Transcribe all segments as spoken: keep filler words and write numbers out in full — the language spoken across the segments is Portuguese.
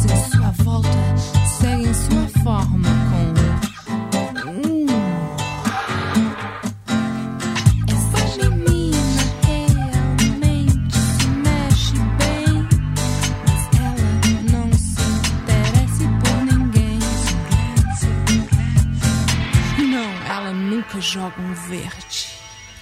todos em sua volta seguem sua forma com hum. Essa menina realmente se mexe bem, mas ela não se interessa por ninguém. Não, ela nunca joga um verde.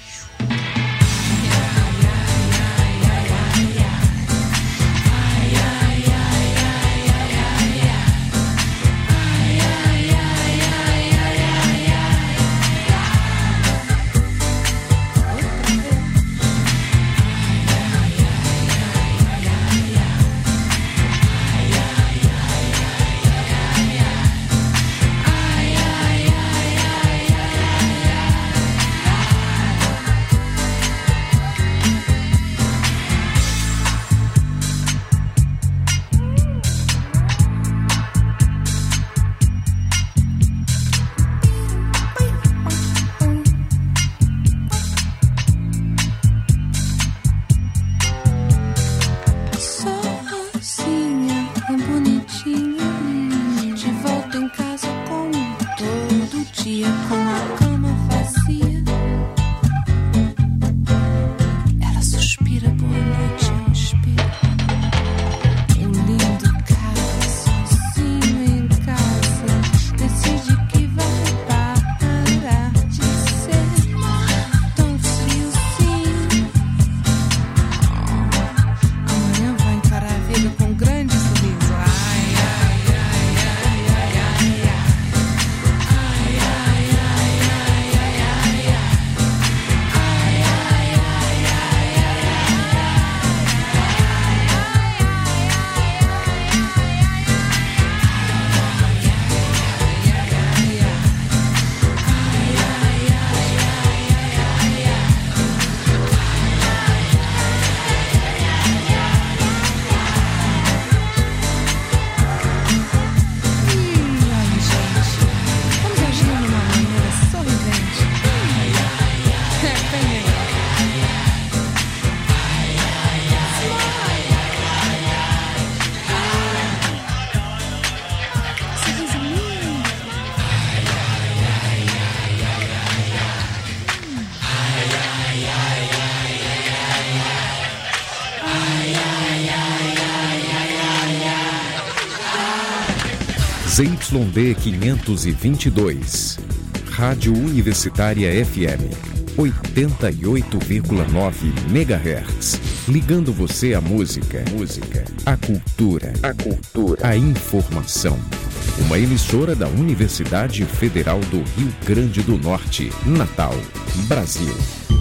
Z Y D quinhentos e vinte e dois, Rádio Universitária F M, oitenta e oito vírgula nove megahertz, ligando você à música, música, à cultura, à cultura, à informação. Uma emissora da Universidade Federal do Rio Grande do Norte, Natal, Brasil.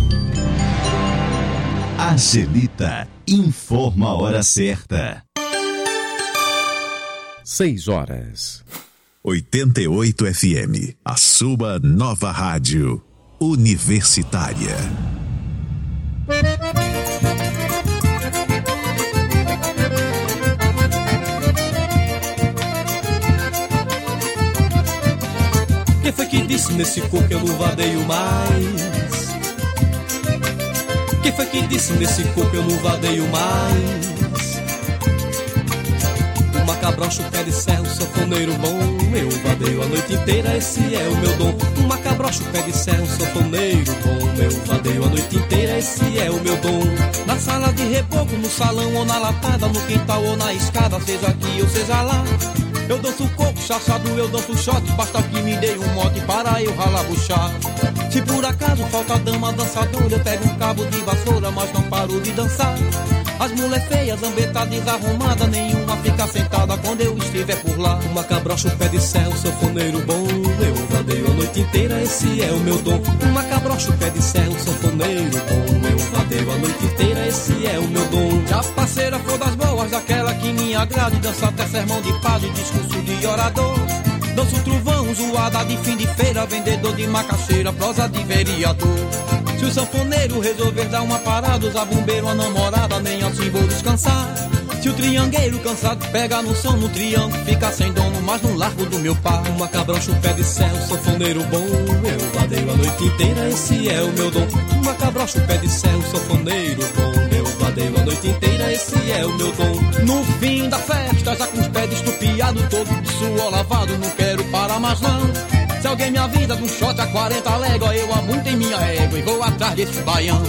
Angelita informa a hora certa. Seis horas. oitenta e oito F M, a sua nova rádio universitária. Quem foi que disse nesse corpo eu não vadeio mais? Quem foi que disse nesse corpo eu não vadeio mais? O macabrocho, pé de serra, o sanfoneiro bom, eu vadeio a noite inteira, esse é o meu dom. O macabrocho, pé de serra, o sanfoneiro bom, eu vadeio a noite inteira, esse é o meu dom. Na sala de reboco, no salão ou na latada, no quintal ou na escada, seja aqui ou seja lá. Eu danço coco, chachado, eu danço shot, basta que me dê um mote para eu ralabuchar. Se por acaso falta dama dançadora, eu pego um cabo de vassoura, mas não paro de dançar. As mulher feias, zambeta desarrumada, nenhuma fica sentada quando eu estiver por lá. O macabrocho, pé de serra, o sanfoneiro bom, eu vadeio a noite inteira, esse é o meu dom. O macabrocho, pé de serra, o sanfoneiro bom, eu vadeio a noite inteira, esse é o meu dom. Já parceira flor das boas, daquela que me agrada, e dança até sermão de padre, discurso de orador. Danço trovão, zoada de fim de feira, vendedor de macaxeira, prosa de vereador. Se o sanfoneiro resolver dar uma parada, usar bombeiro, uma namorada, nem assim vou descansar. Se o triangueiro cansado pega no som, no triângulo fica sem dono, mas no largo do meu par. O macabrocho, pé de serra, o sanfoneiro bom, eu vadeio a noite inteira, esse é o meu dom. O macabrocho, pé de serra, o sanfoneiro bom, eu vadeio a noite inteira, esse é o meu dom. No fim da festa bonita, já com os pés estupiados, todo de suor lavado, não quero parar mais não. Se alguém me avisa de um shot a quarenta léguas, eu amonto em minha égua e vou atrás desse baião.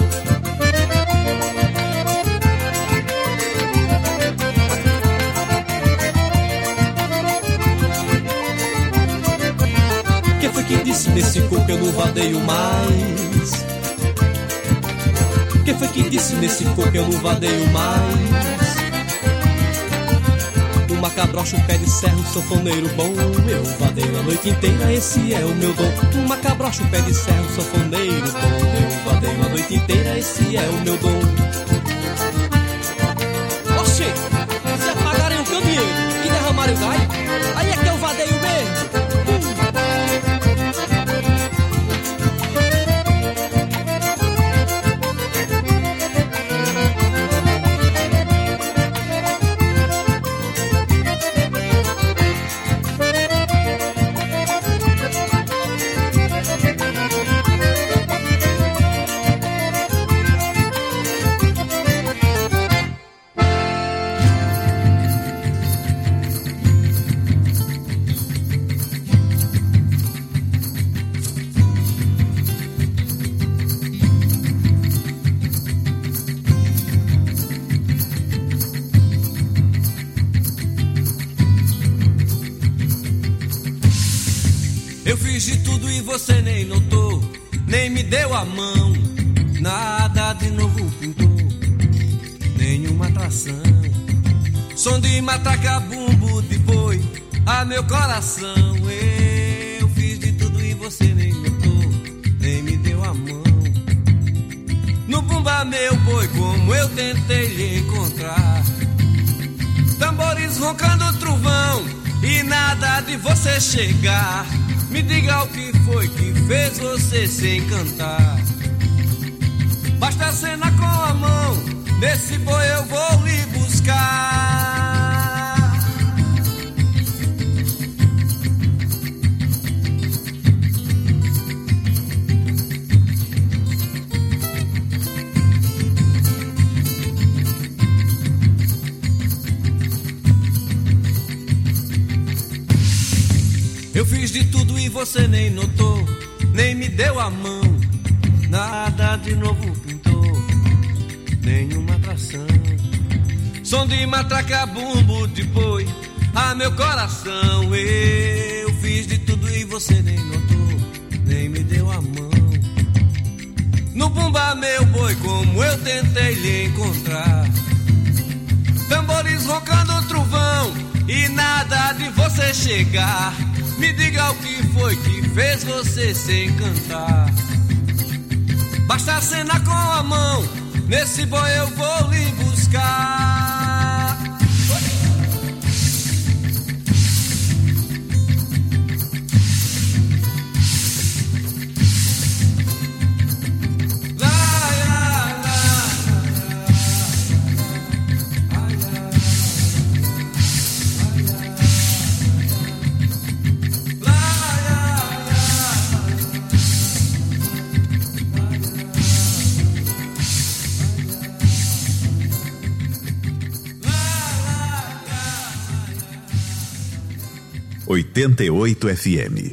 Quem foi que disse nesse corpo eu não vadeio mais? Quem foi que disse nesse corpo eu não vadeio mais? Um macabrocho, pé de serra, um sanfoneiro bom, eu vadeio a noite inteira, esse é o meu dom. Um macabrocho, pé de serra, um sanfoneiro bom, eu vadeio a noite inteira, esse é o meu dom. Oxê, se apagarem o candeeiro e derramarem o gás, aí é que eu vadeio mesmo. Você nem notou, nem me deu a mão, nada de novo pintou, nenhuma atração. Som de matraca, bumbo de boi, a meu coração. Eu fiz de tudo e você nem notou, nem me deu a mão. No bumba, meu boi, como eu tentei lhe encontrar. Tambores roncando trovão e nada de você chegar. Me diga o que foi que fez você se encantar. Basta a cena com a mão, nesse boi eu vou lhe buscar. Eu fiz de tudo e você nem notou, nem me deu a mão, nada de novo pintou, nenhuma atração. Som de matraca, bumbo de boi, a meu coração. Eu fiz de tudo e você nem notou, nem me deu a mão. No bumba, meu boi, como eu tentei lhe encontrar. Tambores roncando trovão e nada de você chegar. Me diga o que foi que fez você se encantar. Basta a cena com a mão, nesse boi eu vou lhe buscar. oitenta e oito F M.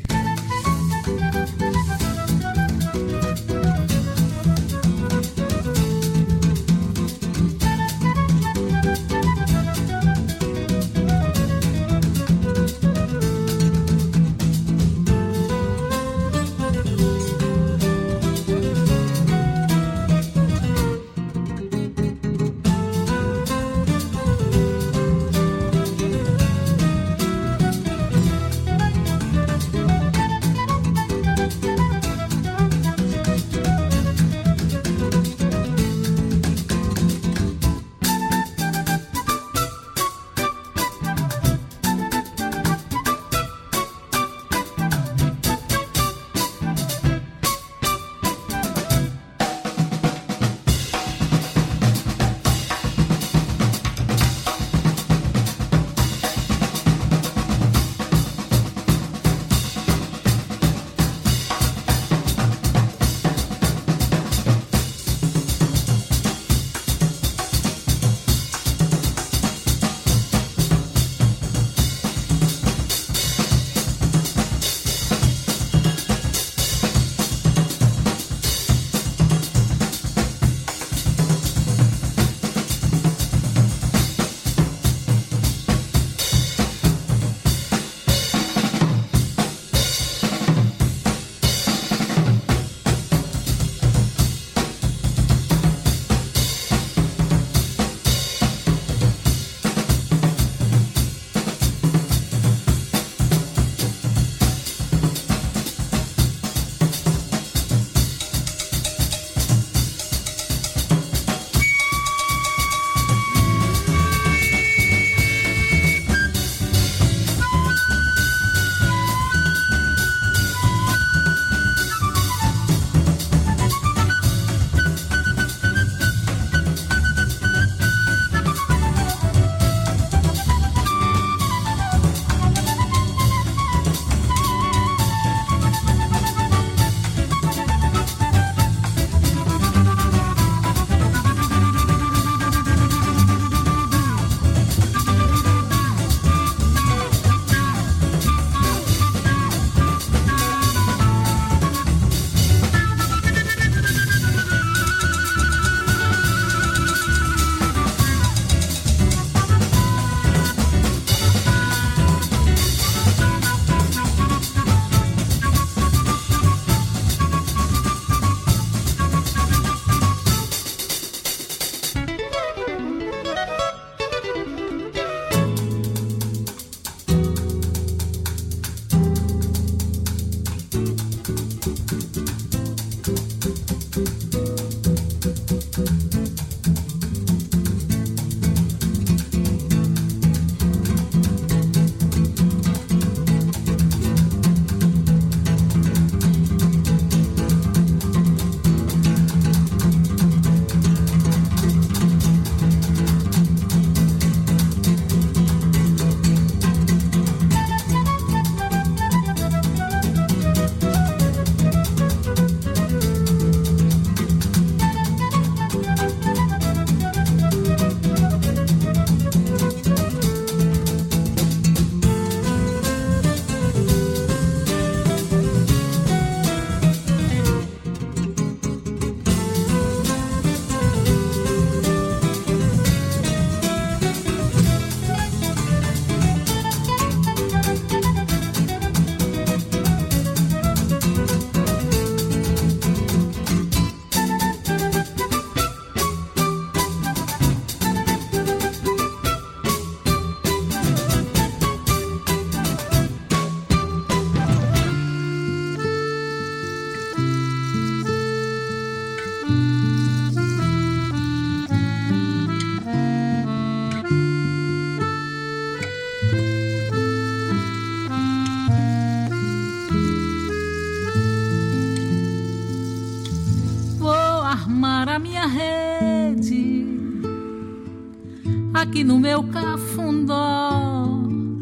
no meu cafundó.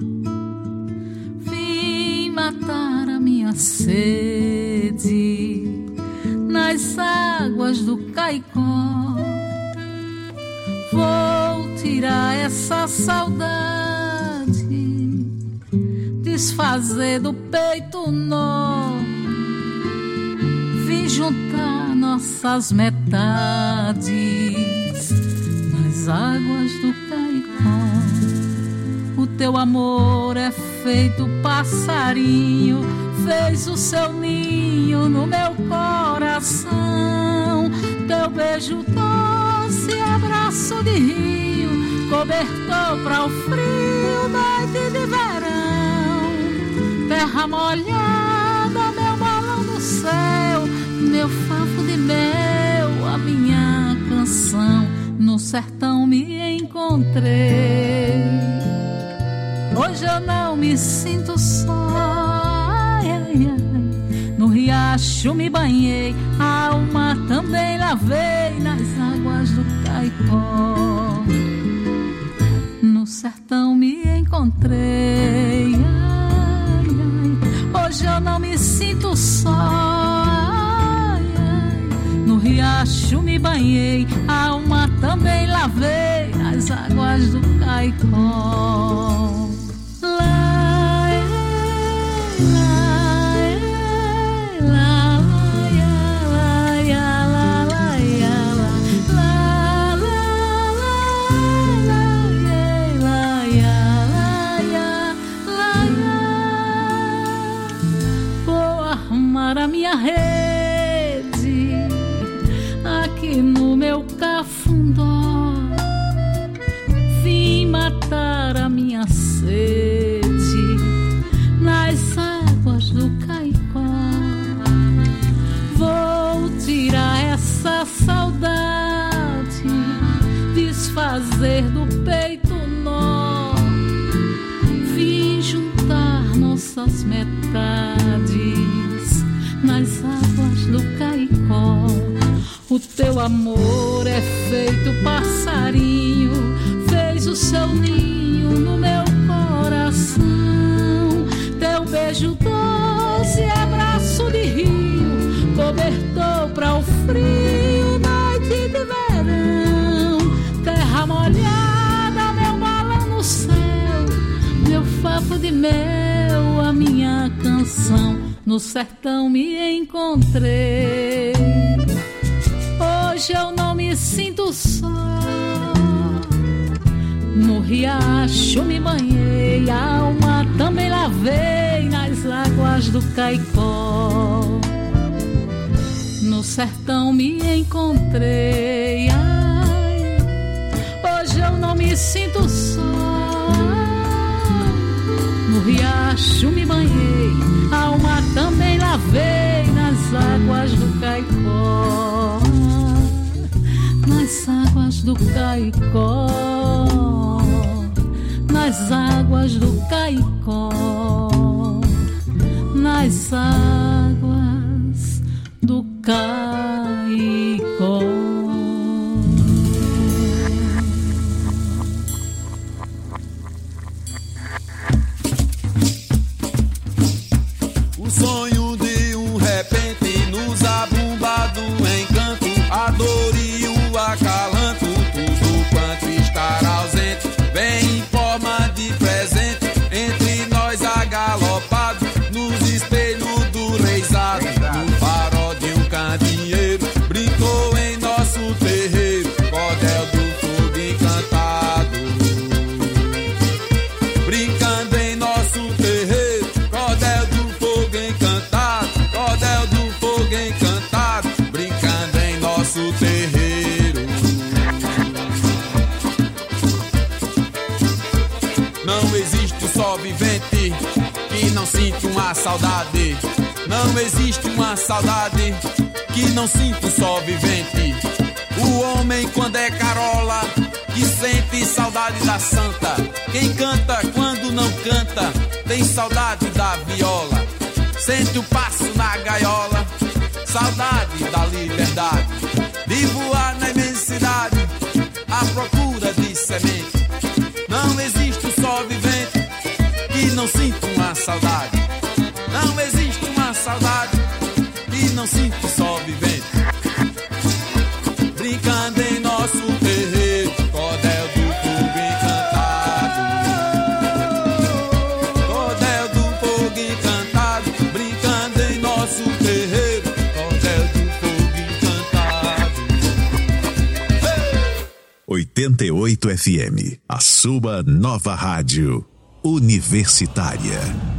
Vim matar a minha sede nas águas do Caicó. Vou tirar essa saudade, desfazer do peito nó. Vim juntar nossas metades nas águas do Caicó. O teu amor é feito passarinho, fez o seu ninho no meu coração. Teu beijo doce, abraço de rio, cobertor para o frio, noite de verão. Terra molhada, meu balão do céu, meu fafo de mel, a minha canção. No sertão me encontrei. Hoje eu não me sinto só. Ai, ai, ai. No riacho me banhei, a alma também lavei nas águas do Caicó. No sertão me encontrei. Ai, ai. Hoje eu não me sinto só. Ai, ai. No riacho me banhei, a alma também lavei nas águas do Caicó. A minha rede aqui no meu cafundó. Vim matar a minha sede nas águas do Caicó. Vou tirar essa saudade, desfazer do peito nó. Vim juntar nossas metades nas águas do Caicó. O teu amor é feito passarinho, fez o seu ninho no meu coração. Teu beijo doce, abraço de rio, cobertor para o frio, noite de verão. Terra molhada, meu balão no céu, meu fafo de mel, a minha canção. No sertão me encontrei. Hoje eu não me sinto só. No riacho me banhei, a alma também lavei nas águas do Caicó. No sertão me encontrei. Ai, hoje eu não me sinto só. No riacho me banhei, a alma também lavei nas águas do Caicó. Nas águas do Caicó. Nas águas do Caicó. Nas águas do Caicó. Sonho de um repente nos abumba do encanto, a dor e o acalanto, tudo quanto estar ausente, vem em forma de presente, entre nós agalopados, nos espelhos do reizado, no farol de um candeeiro, brincou em nosso terreiro, cordel do fogo encantado, brincando em nosso terreiro, cordel do fogo encantado, cordel do fogo encantado, brincando em nosso terreiro. Não existe um só vivente que não sinta uma saudade. Não existe uma saudade que não sinta um só vivente. O homem quando é carola que sente saudade da santa. Quem canta quando não canta tem saudade da viola. Sente o passo na gaiola, saudade da liberdade, de voar na imensidade, à procura de semente. não sinto uma saudade. Não existe uma saudade e não sinto só vivendo. Brincando em nosso terreiro, cordel do fogo encantado. Cordel do fogo encantado, brincando em nosso terreiro, cordel do fogo encantado. Hey! oitenta e oito F M, a sua nova rádio universitária.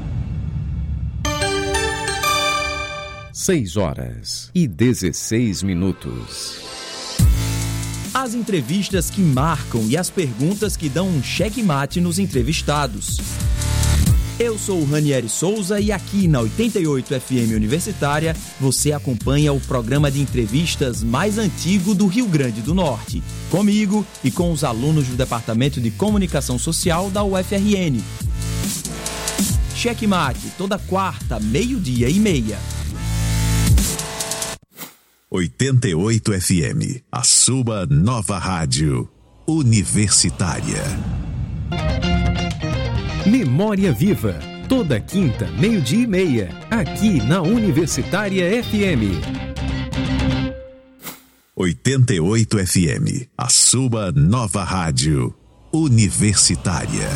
seis horas e dezesseis minutos. As entrevistas que marcam e as perguntas que dão um checkmate nos entrevistados. Eu sou o Ranieri Souza e aqui na oitenta e oito F M Universitária você acompanha o programa de entrevistas mais antigo do Rio Grande do Norte. Comigo e com os alunos do Departamento de Comunicação Social da U F R N. Checkmate, toda quarta, meio-dia e meia. oitenta e oito F M, a sua nova rádio universitária. Memória Viva, toda quinta, meio-dia e meia, aqui na Universitária F M. oitenta e oito F M, a sua nova rádio universitária.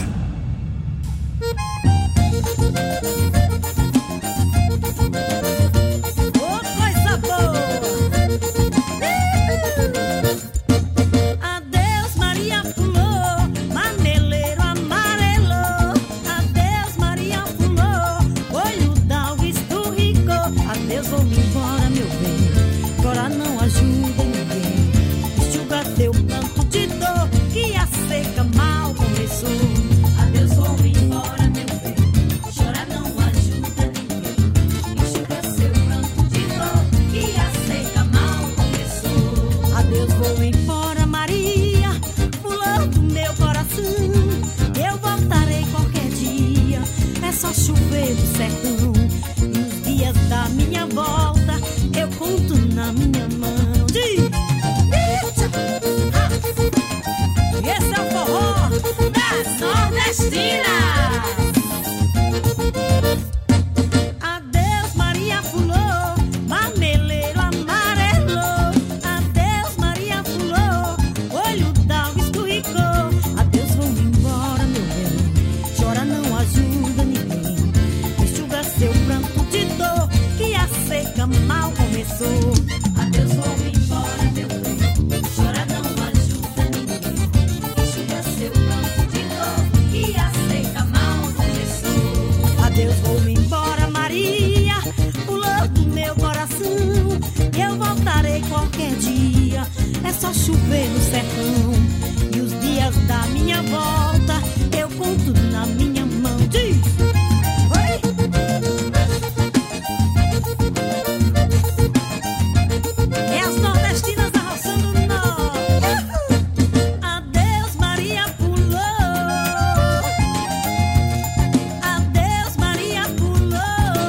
Chover do sertão e os dias da minha volta eu conto na minha mão. Diz! E esse é o forró das nordestinas. Adeus Maria Fulô, marmeleiro amarelo. Adeus Maria Fulô, olho d'água escorricou. Adeus, vou embora meu bem, chora não ajuda ninguém. Seu pranto de dor, que a seca mal começou. Adeus, vou embora, meu bem, chora não ajuda ninguém. Enxuga seu pranto de dor, que a seca mal começou. Adeus, vou embora, Maria, pulando meu coração. Eu voltarei qualquer dia, é só chover no sertão. E os dias da minha volta, eu conto na minha mão. Diz! É as nordestinas arroçando nó. Adeus Maria Fulô, adeus Maria Fulô.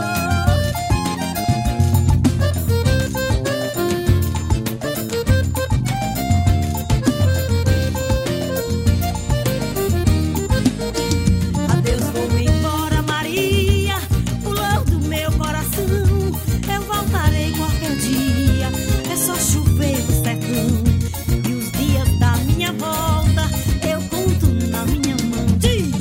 Adeus, vou embora Maria, fulô do meu coração. Eu voltarei qualquer dia, é só chover no sertão. E os dias da minha volta eu conto na minha mão. Diz!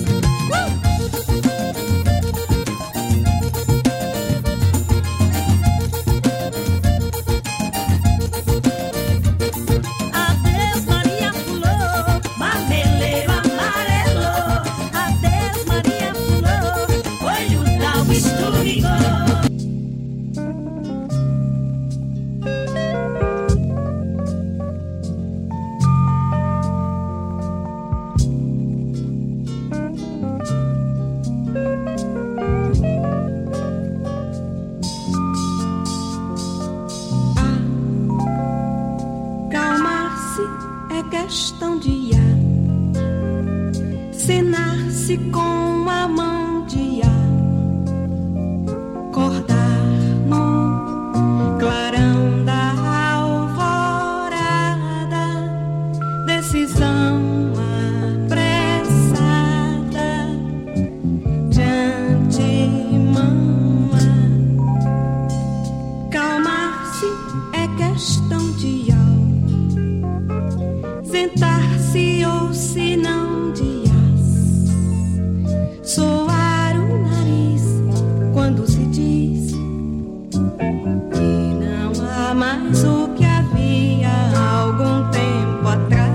Adeus Maria Fulô, marmeleiro amarelo. Adeus Maria Fulô, olho d'água escorricou. Calmar-se é questão de ar, cenar-se com a mão de ar, acordar no clarão da alvorada, decisão apressada. Já soar o nariz quando se diz que não há mais o que havia há algum tempo atrás.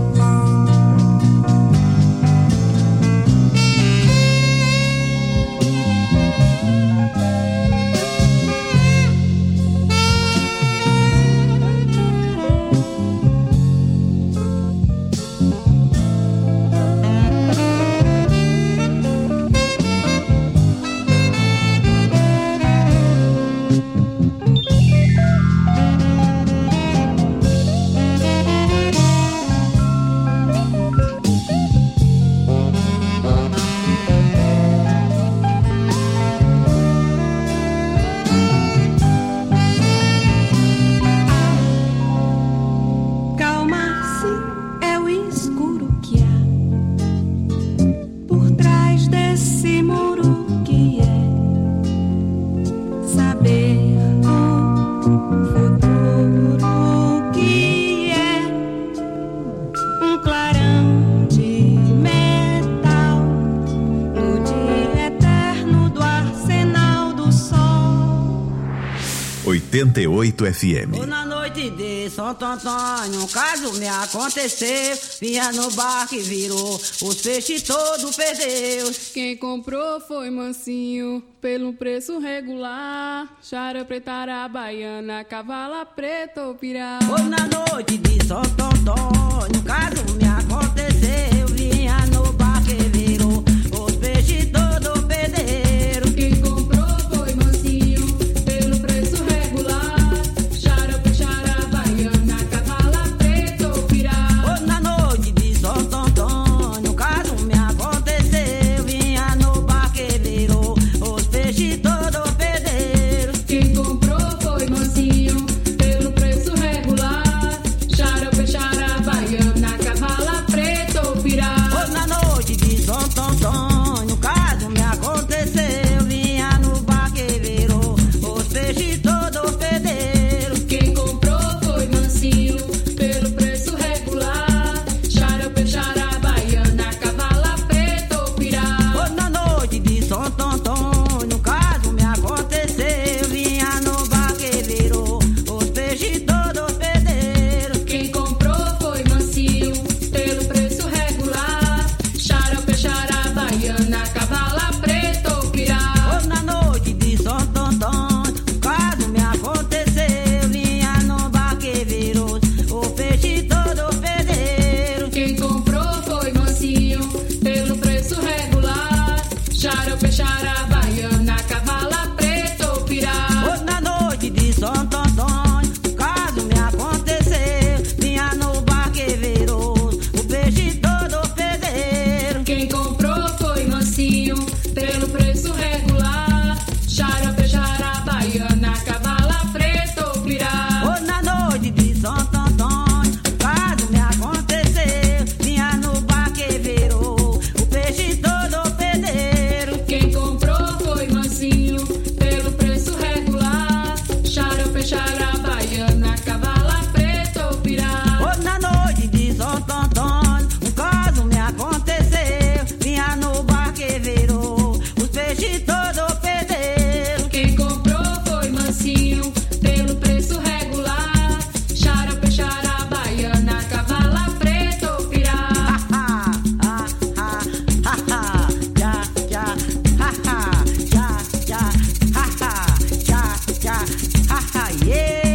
oitenta e oito F M. Na noite de Santo Antônio, um caso me aconteceu. Vinha no barco e virou, os peixes todos perdeu. Quem comprou foi mansinho, pelo preço regular. Chara preta, baiana, cavala preta ou pirá. Foi na noite de Santo Antônio, um caso me aconteceu. Vinha no barco e virou, os peixes todos perderam. Quem comprou foi mansinho, pelo preço regular. Chara preta, baiana, cavala preta ou pirá. Foi na noite de Santo Antônio, um caso me aconteceu. Vinha no barco e virou, os peixes todos perderam. Quem comprou foi mansinho, pelo preço regular. Chara preta, baiana, cavala preta ou pirá. Foi na noite de Santo Antônio, um caso me aconteceu. Vinha no barco e virou, os peixes todos perderam. Quem comprou foi mansinho, pelo preço regular. Chara preta, baiana, cavala preta ou pirá. Foi na noite de Santo Antônio, um caso me aconteceu. Vinha no barco e virou, os peixes todos perderam. Quem comprou foi mansinho, pelo preço regular. Chara preta, baiana, cavala preta ou pirá. Foi na noite de Santo Antônio, um caso me aconteceu. Vinha no barco e virou, os peixes todos perderam. Quem comprou foi mansinho, pelo preço regular. Chara preta, baiana, cavala preta ou pirá. Foi na noite de Santo Antônio, um caso me aconteceu. Vinha no barco e virou, os peixes todos perderam. Quem comprou foi mansinho, pelo preço regular. Chara preta, baiana, cavala preta ou pirá. Foi na noite de Santo Antônio, um caso me aconteceu. Vinha no barco e virou, os peixes todos perderam. Quem comprou foi mansinho, pelo preço regular. Chara preta, baiana, cavala preta ou pirá. Foi na noite de Santo Antônio, um caso me aconteceu. Vinha no barco e virou, os peixes todos perderam. Quem comprou foi mansinho, pelo preço regular. Chara preta, baiana, cavala preta ou pirá. Ha, ha, ha, ha, ha, já, já, ha, ha, já, já, ha, ha, já, já, ha, ha, yeah.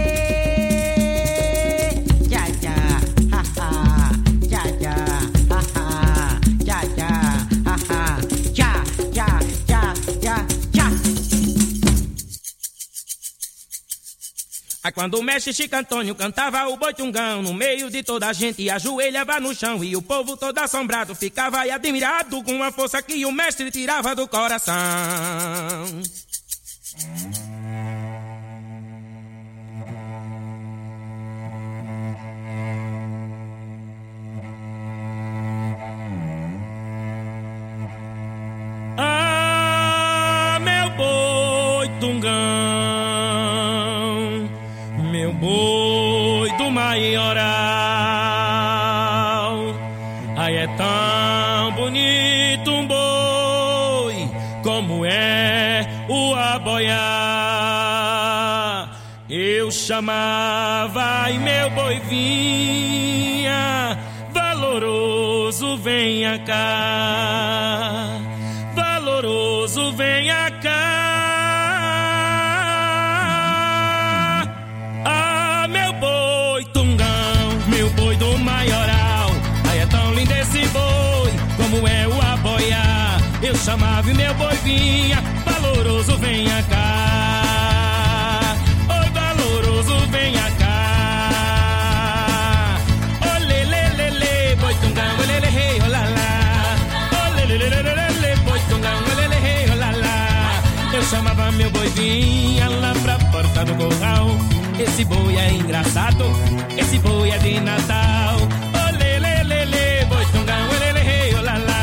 Já, já, ha, ha, já, já, ha, ha, já, já, ha, ha, já, já, já, já, já. Aí quando o mestre Chico Antônio cantava o boi tungão, no meio de toda a gente ajoelhava no chão, e o povo todo assombrado ficava aí admirado com a força que o mestre tirava do coração. Ah, meu boi tungão, meu boi do maioral, ai é tão bonito um boi como é o aboiá. Eu chamava e meu boi vinha, valoroso venha cá, valoroso venha cá. Ah, meu boi tungão, meu boi do maioral, ai é tão lindo esse boi, como é o aboiá. Eu chamava e meu boi vinha, valoroso venha cá, oi valoroso venha cá. Olê lê lê lê, boi tungão, olê lê rei, olá lá. Olê lê lê lê lê, boi tungão, olê lê rei, olá lá. Eu chamava meu boi vinha lá pra porta do corral. Esse boi é engraçado, esse boi é de Natal. Olê lê lê lê, boi tungão, olê lê rei, olá lá.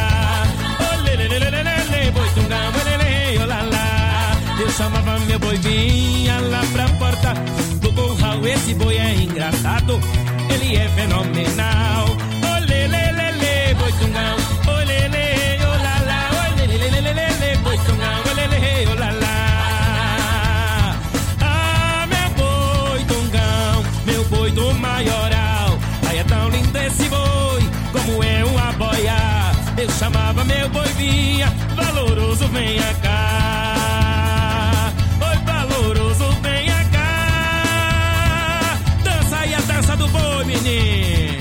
Boi tungão, olê, olá lá. Eu chamava meu boi vinha lá pra porta do curral. Esse boi é engraçado, ele é fenomenal. Olê, lê, lê, lê, boi tungão, olê, lê, olá lá. Olê, lê, lê, lê, lê, lê, boi tungão, olê, lê, olá lá. Ah, meu boi tungão, meu boi do maioral, ai é tão lindo esse boi, como é um aboiá. Eu chamava meu boi vinha, valoroso venha cá, oi valoroso venha cá. Dança aí a dança do boi, menino.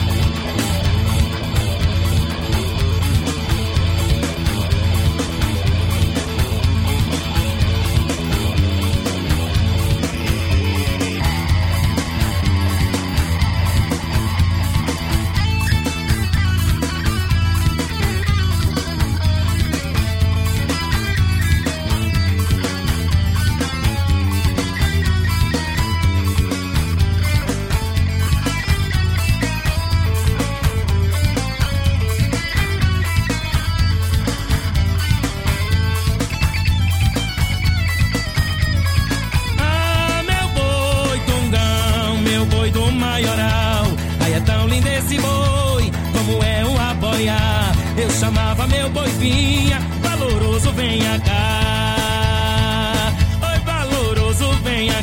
Eu chamava meu boi vinha, valoroso venha cá, oi valoroso venha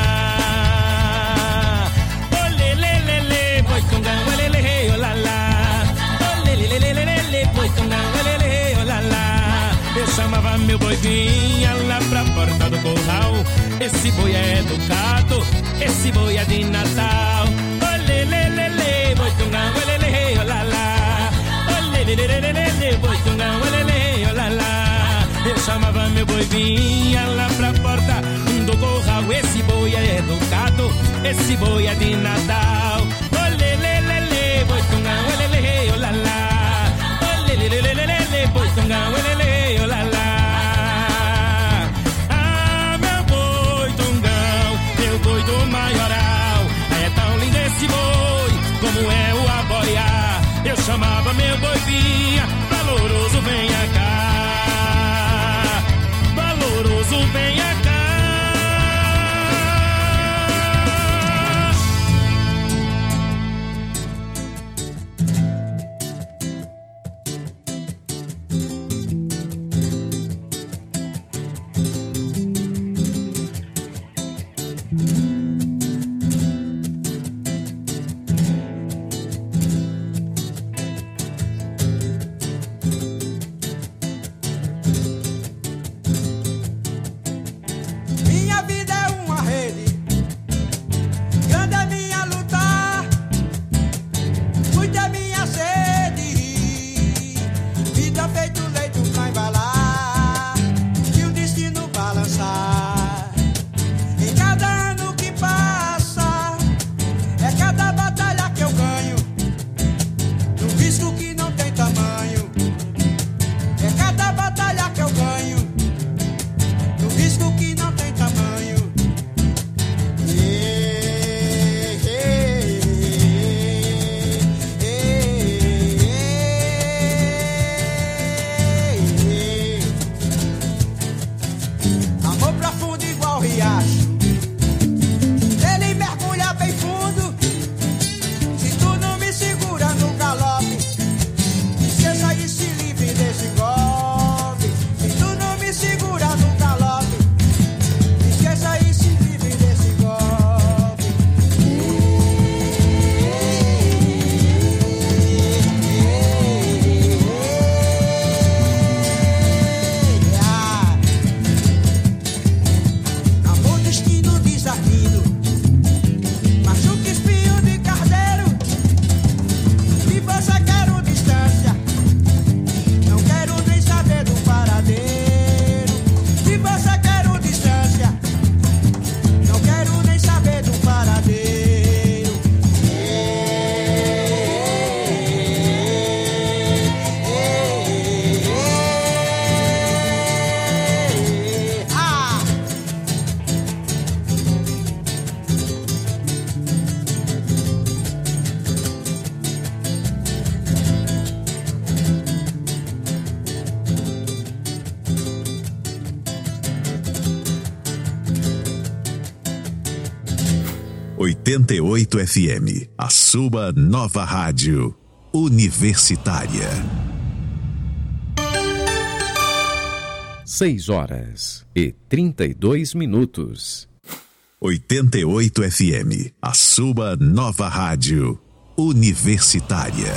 cá. Olê lê lê lê, boi tungão, olê lê, olá lá. Olê lê lê lê lê, boi tungão, olê lê, olá lá. Eu chamava meu boi vinha lá pra porta do curral. Esse boi é educado, esse boi é de Natal. Olê lê lê lê, boi tungão, olê lê, olá lá. Lê, lê, lê, lê, lê, boi tungão, lê, lê, olá lá. Eu chamava meu boi vinha lá pra porta do corral. Esse boi é educado, esse boi é de Natal. Olê, lê, lê, lê, boi tungão, lê, lê, olá lá. Olê, lê, lê, lê, lê, lê, boi tungão, lê, lê, olá lá. Ah, meu boi tungão, meu boi do maioral, é tão lindo esse boi, como é o aboiá. Eu chamava meu boi vinha, valoroso venha cá, valoroso venha cá. oitenta e oito F M, a sua nova rádio universitária. Seis horas e trinta e dois minutos. oitenta e oito F M, a sua nova rádio universitária.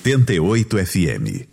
oitenta e oito F M.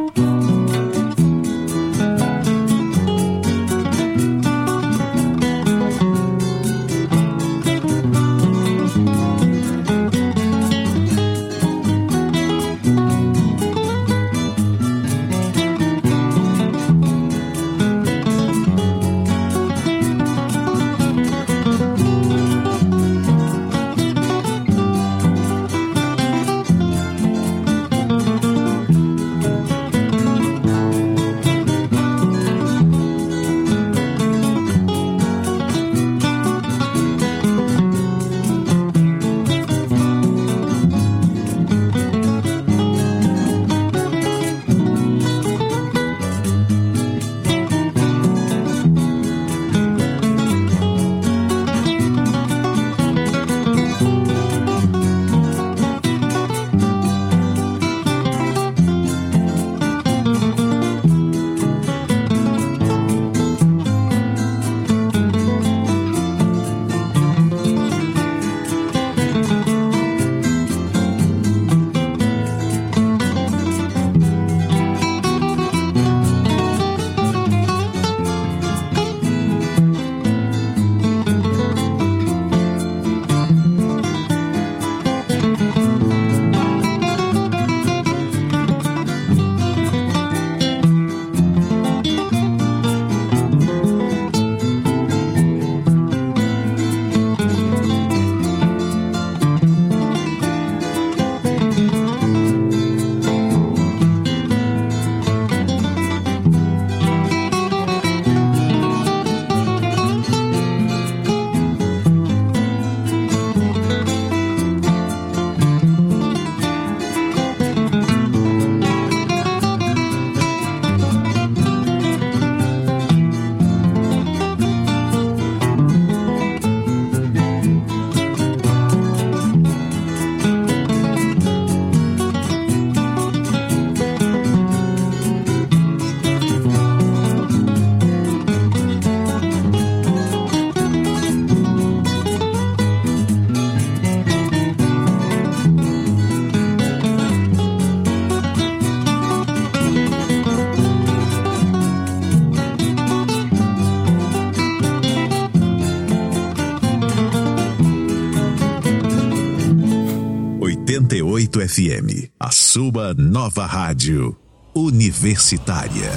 oitenta e oito F M, a sua nova rádio universitária.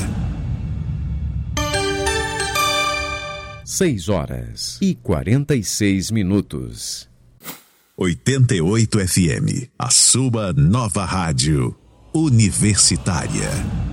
Seis horas e quarenta e seis minutos. oitenta e oito F M, a sua nova rádio universitária.